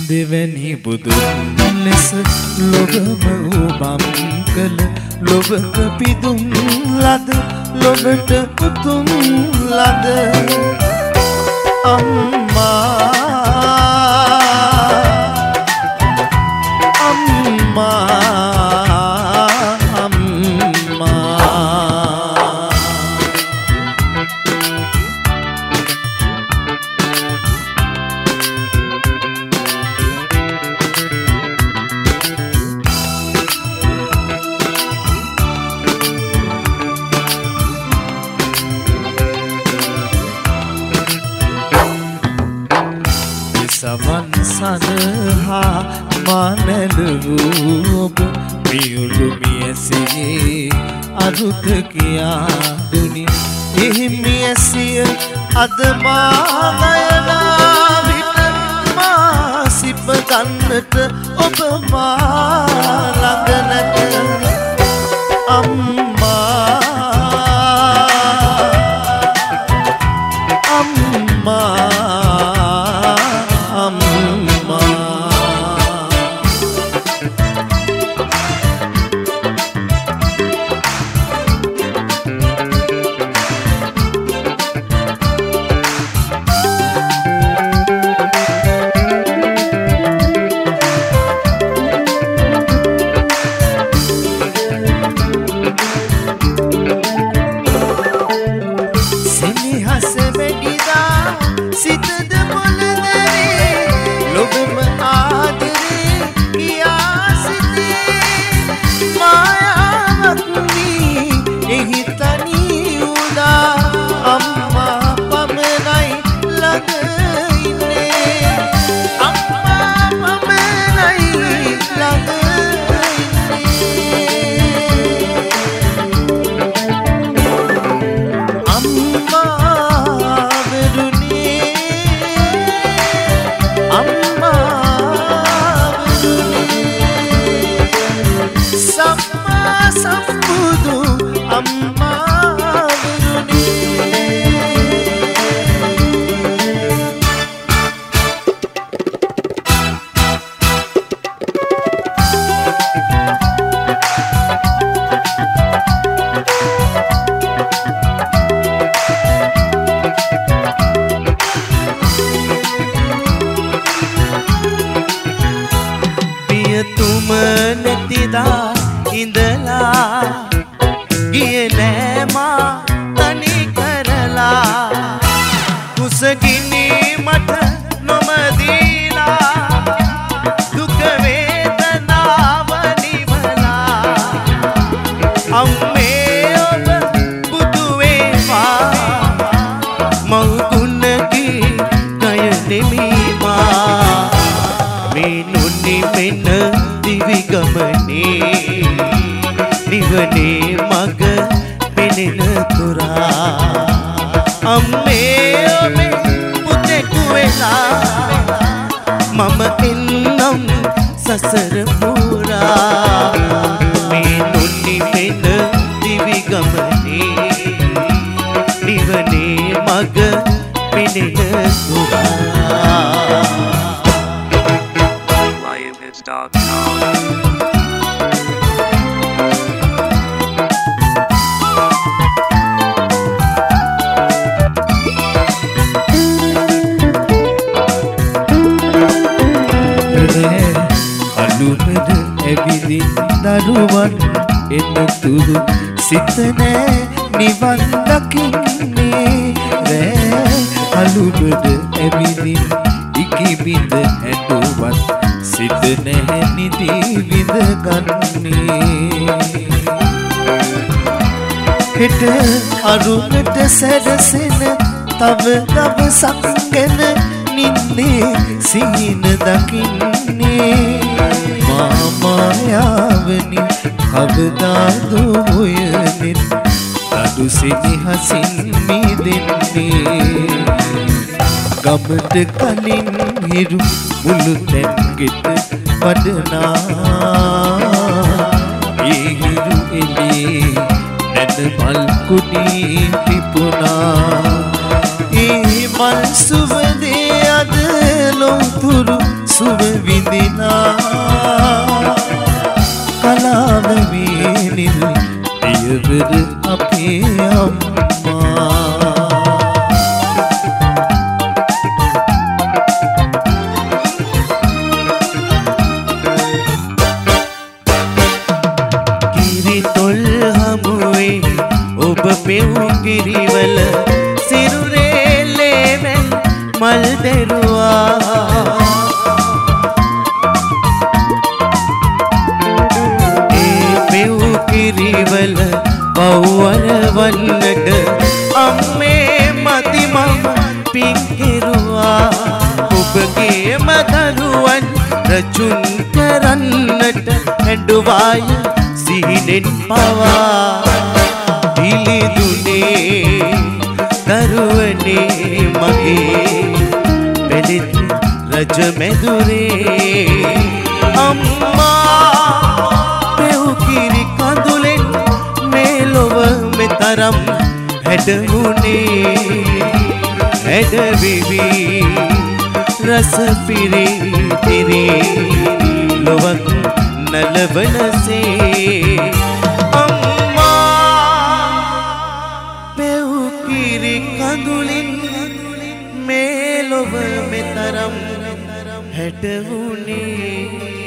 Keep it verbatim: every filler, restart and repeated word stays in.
දෙවැනි බුදුන් ලෙස ලොවම උබම් කළ ලොවක පිදුම් ලද ලොවට උතුම් ලද අම්මා අම්මා සවන් සඳහා මානලූප පියුළු මියසියේ අරුත කියා දුනි එහි මියසිය අද මාගයනා විට මා සිප ගන්නට ඔබ මා ළඟ නැත අම්මා අම්මා දරුවන් එනතුරු සිත නෑ නිවන් දකින්නේ රෑ අලුබඩ ඇවිදින් ඉකිබිඳ හැඬුවත් සිත නැහැ නිදි විඳ ගන්නේ හෙට අරුණට සැරසෙන තව දවසක් ගැන නින්නේ සිහින දකින්නේ මායාවනි කවදාදු හොයනෙත් අඩු සිහිහසින් මිදෙන්නේ ගමට කලින් හිරු මුළු තැන්ගෙට වඩනා ඒ හිරු එලේ නැද මල් කුඩී පිපුණා ඒ මල් සුවඳේ අද ලොවුතුරු සුව විඳිනා කලාව වේනිල් පියවර අපේ අම්මා කිරිතොල් හමුවේ ඔබ පෙව් කිරිවල සිරුරේ ලේවැල් මල් දෙරුවා කිරිවල පව්වර වන්නට අම්මේ මති මම පින් කෙරුවා ඔබගේ මදරුවන් රජුන් කරන්නට හැඬුවාය සිහිනෙන් පවා පිළිදුනේ දරුවනේ මගේ පෙළෙත් රජ මැදුරේ අම්මා තරම් හැඩවුනේ හැඩවිවි රස පිරිතිරි ලොවක් නලවනසේ අම්මා පෙව් කිරි කඳුලින් මේ ලොව මෙතරම් හැඩවුනේ